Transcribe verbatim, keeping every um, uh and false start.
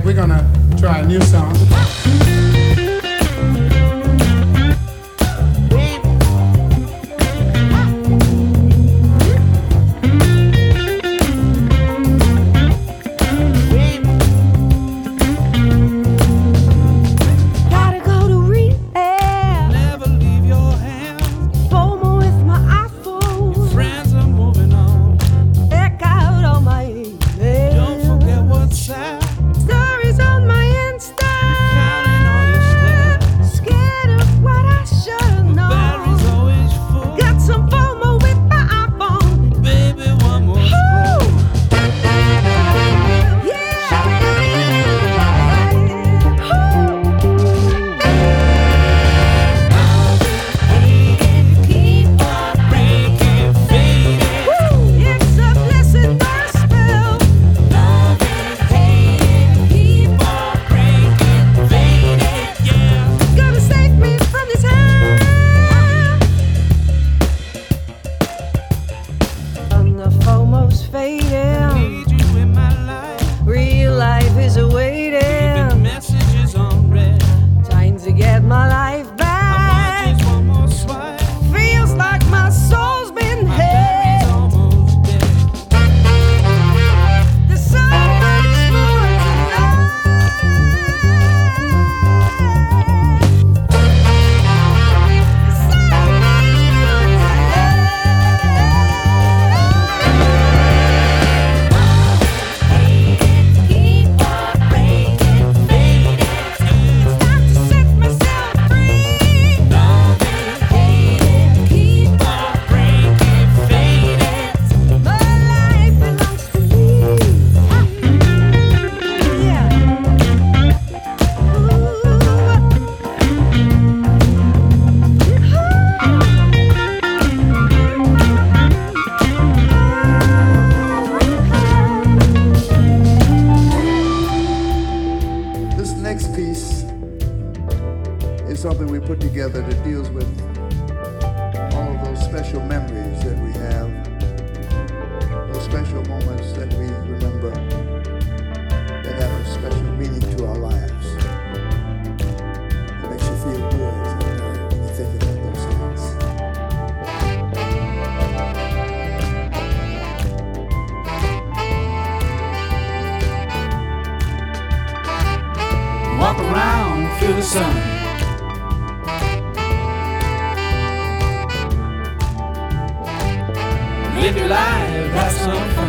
we're gonna try a new song. Stories on my Insta. is something we put together that deals with all of those special memories that we have, those special moments that we remember that have a special meaning to our lives. It makes you feel good sometimes when you think about those things. Walk around, feel the sun. Live your life, have some fun.